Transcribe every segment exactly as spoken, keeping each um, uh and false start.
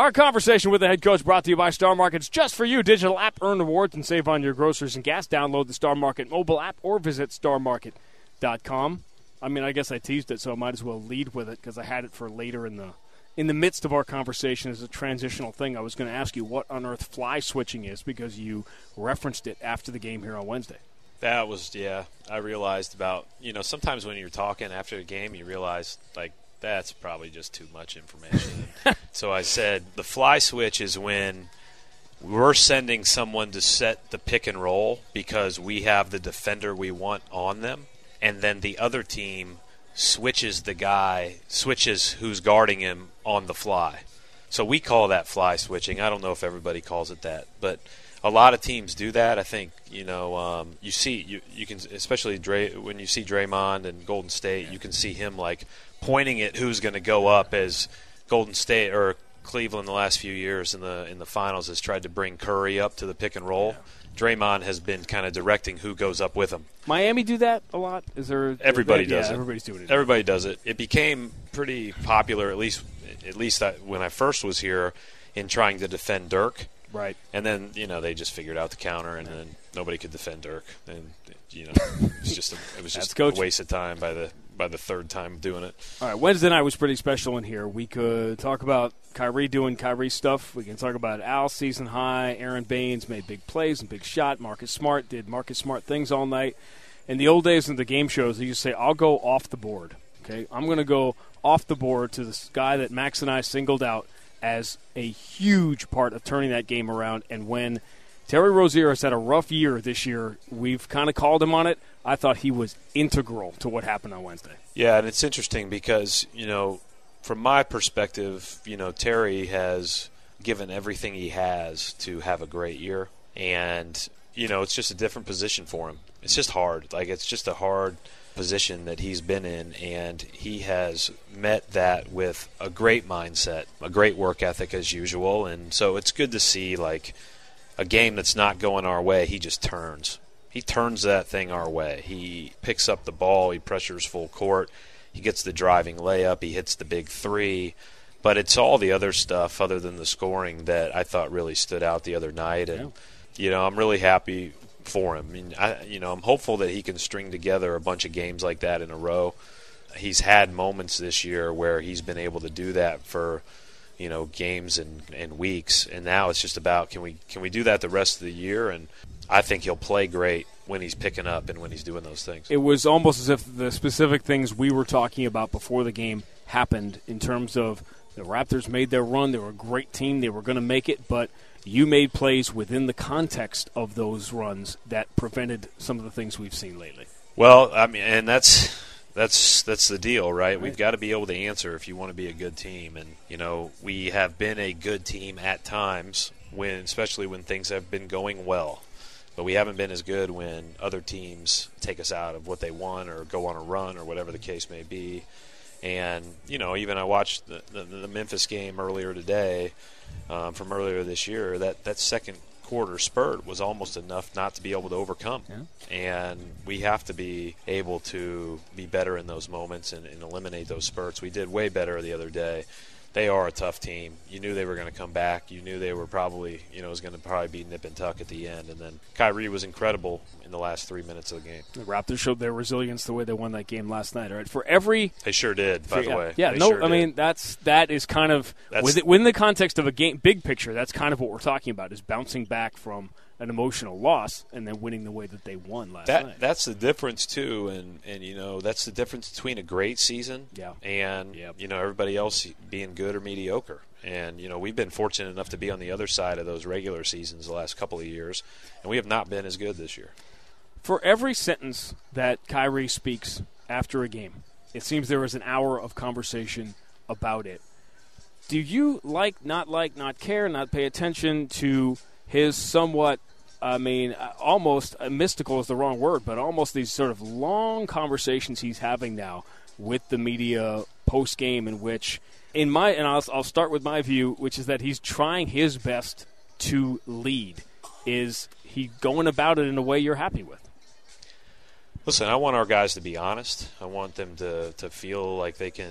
Our conversation with the head coach brought to you by Star Market's Just For You digital app. Earn rewards and save on your groceries and gas. Download the Star Market mobile app or visit star market dot com. I mean, I guess I teased it, so I might as well lead with it because I had it for later in the in the midst of our conversation as a transitional thing. I was going to ask you what on earth fly switching is because you referenced it after the game here on Wednesday. That was, yeah, I realized about, you know, sometimes when you're talking after the game, you realize, like, that's probably just too much information. So I said the fly switch is when we're sending someone to set the pick and roll because we have the defender we want on them, and then the other team switches the guy, switches who's guarding him on the fly. So we call that fly switching. I don't know if everybody calls it that, but a lot of teams do that. I think, you know, um, you see, you, you can, especially Dray, when you see Draymond and Golden State, you can see him, like, pointing at who's going to go up as Golden State or Cleveland the last few years in the in the finals has tried to bring Curry up to the pick and roll. Yeah. Draymond has been kind of directing who goes up with him. Miami do that a lot? Is there Everybody they, does yeah, it. Everybody's doing it. Everybody does it. It became pretty popular, at least at least I, when I first was here, in trying to defend Dirk. Right. And then, you know, they just figured out the counter, and then nobody could defend Dirk. And, you know, it was just a, it was just a waste of time by the by the third time doing it. All right, Wednesday night was pretty special in here. We could talk about Kyrie doing Kyrie stuff. We can talk about Al season high. Aaron Baines made big plays and big shot. Marcus Smart did Marcus Smart things all night. In the old days in the game shows, they used to say, I'll go off the board. Okay, I'm going to go off the board to this guy that Max and I singled out as a huge part of turning that game around. And when Terry Rozier has had a rough year this year, we've kind of called him on it. I thought he was integral to what happened on Wednesday. Yeah, and it's interesting because, you know, from my perspective, you know, Terry has given everything he has to have a great year. And, you know, it's just a different position for him. It's just hard. Like, it's just a hard position that he's been in, and he has met that with a great mindset, a great work ethic as usual. And so it's good to see, like, a game that's not going our way, he just turns. He turns that thing our way. He picks up the ball, he pressures full court, he gets the driving layup, he hits the big three. But it's all the other stuff other than the scoring that I thought really stood out the other night. And, yeah. you know, I'm really happy for him. I mean, I, you know, I'm hopeful that he can string together a bunch of games like that in a row. He's had moments this year where he's been able to do that for, you know, games and, and weeks, and now it's just about can we can we do that the rest of the year? And I think he'll play great when he's picking up and when he's doing those things. It was almost as if the specific things we were talking about before the game happened in terms of the Raptors made their run. They were a great team. They were going to make it, but you made plays within the context of those runs that prevented some of the things we've seen lately. Well, I mean, and that's that's that's the deal, right? right? We've got to be able to answer if you want to be a good team. And, you know, we have been a good team at times, when, especially when things have been going well. But we haven't been as good when other teams take us out of what they want or go on a run or whatever the case may be. And, you know, even I watched the, the, the Memphis game earlier today um, from earlier this year. That, that second quarter spurt was almost enough not to be able to overcome. Yeah. And we have to be able to be better in those moments and, and eliminate those spurts. We did way better the other day. They are a tough team. You knew they were going to come back. You knew they were probably, you know, it was going to probably be nip and tuck at the end. And then Kyrie was incredible in the last three minutes of the game. The Raptors showed their resilience the way they won that game last night. All right, for every they sure did. By for, the yeah, way, yeah. they No, sure I did. mean that's that is kind of with, within the context of a game, big picture. That's kind of what we're talking about: is bouncing back from an emotional loss and then winning the way that they won last that, night. That's the difference too, and and you know that's the difference between a great season yeah. and yep. you know everybody else being good or mediocre. And you know we've been fortunate enough to be on the other side of those regular seasons the last couple of years, and we have not been as good this year. For every sentence that Kyrie speaks after a game, it seems there is an hour of conversation about it. Do you like, not like, not care, not pay attention to his somewhat, I mean, almost uh, mystical is the wrong word, but almost these sort of long conversations he's having now with the media post-game, in which, in my, and I'll, I'll start with my view, which is that he's trying his best to lead. Is he going about it in a way you're happy with? Listen, I want our guys to be honest. I want them to, to feel like they can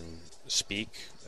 speak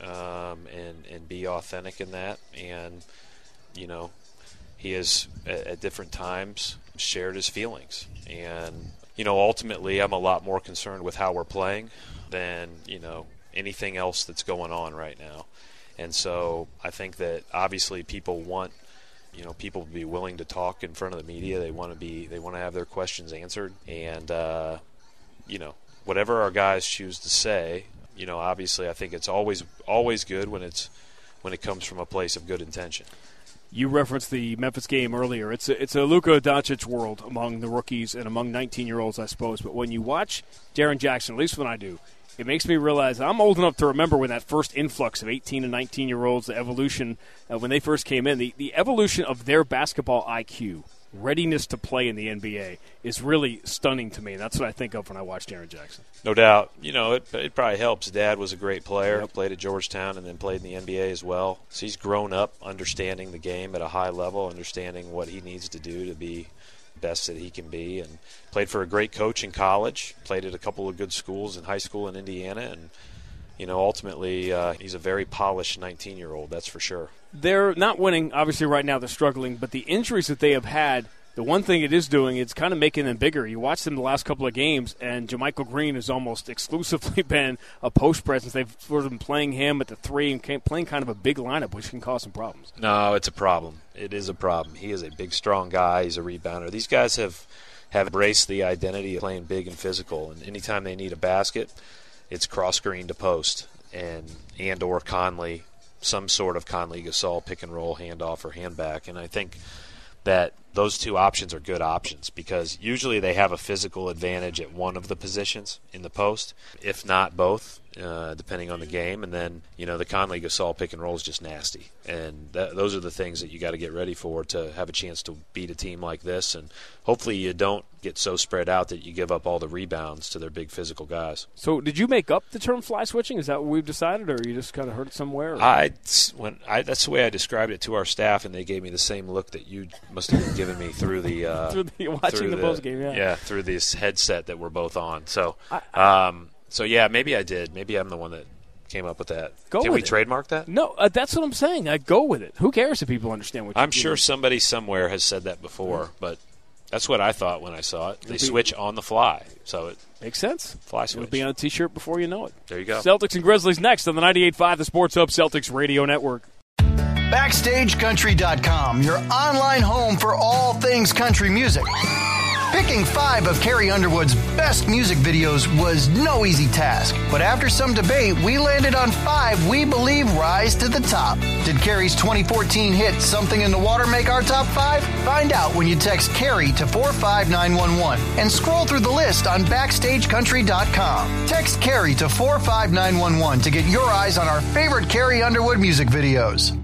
um, and and be authentic in that. And you know, he has at, at different times shared his feelings. And you know, ultimately, I'm a lot more concerned with how we're playing than you know anything else that's going on right now. And so I think that obviously people want, you know, people to be willing to talk in front of the media. They want to be, they want to have their questions answered. And, uh, you know, whatever our guys choose to say, you know, obviously I think it's always, always good when it's, when it comes from a place of good intention. You referenced the Memphis game earlier. It's a, it's a Luka Doncic world among the rookies and among nineteen-year-olds, I suppose. But when you watch Jaren Jackson, at least when I do, it makes me realize I'm old enough to remember when that first influx of eighteen and nineteen-year-olds, the evolution, uh, when they first came in, the, the evolution of their basketball I Q, readiness to play in the N B A, is really stunning to me. That's what I think of when I watch Jaren Jackson. No doubt. You know, it, it probably helps. Dad was a great player, yep. Played at Georgetown and then played in the N B A as well. So he's grown up understanding the game at a high level, understanding what he needs to do to be best that he can be, and played for a great coach in college, played at a couple of good schools in high school in Indiana, and you know ultimately uh, he's a very polished nineteen-year-old, that's for sure. They're not winning, obviously right now they're struggling, but the injuries that they have had, the one thing it is doing, it's kind of making them bigger. You watch them the last couple of games, and JaMychal Green has almost exclusively been a post presence. They've sort of been playing him at the three and playing kind of a big lineup, which can cause some problems. No, it's a problem. It is a problem. He is a big, strong guy. He's a rebounder. These guys have, have embraced the identity of playing big and physical, and anytime they need a basket, it's cross-screen to post, and and or Conley, some sort of Conley-Gasol pick-and-roll handoff or handback. And I think that those two options are good options because usually they have a physical advantage at one of the positions in the post, if not both, uh, depending on the game. And then, you know, the Conley-Gasol pick and roll is just nasty. And that, those are the things that you got to get ready for to have a chance to beat a team like this. And hopefully you don't get so spread out that you give up all the rebounds to their big physical guys. So did you make up the term fly switching? Is that what we've decided, or you just kind of heard it somewhere? Or? I, when I that's the way I described it to our staff, and they gave me the same look that you must have been giving me through the uh, through the watching through the, the post game, yeah, yeah, through this headset that we're both on. So, I, um, so yeah, maybe I did. Maybe I'm the one that came up with that. Go Can with we it. trademark that? No, uh, that's what I'm saying. I go with it. Who cares if people understand what? I'm you sure do? somebody somewhere has said that before, but that's what I thought when I saw it. They be, switch on the fly, so it makes sense. Fly switch. It'll be on a T-shirt before you know it. There you go. Celtics and Grizzlies next on the ninety-eight point five The Sports Hub Celtics Radio Network. Backstage Country dot com, your online home for all things country music. Picking five of Carrie Underwood's best music videos was no easy task, but after some debate, we landed on five we believe rise to the top. Did Carrie's twenty fourteen hit Something in the Water make our top five? Find out when you text Carrie to four five nine one one and scroll through the list on Backstage Country dot com. Text Carrie to four five nine one one to get your eyes on our favorite Carrie Underwood music videos.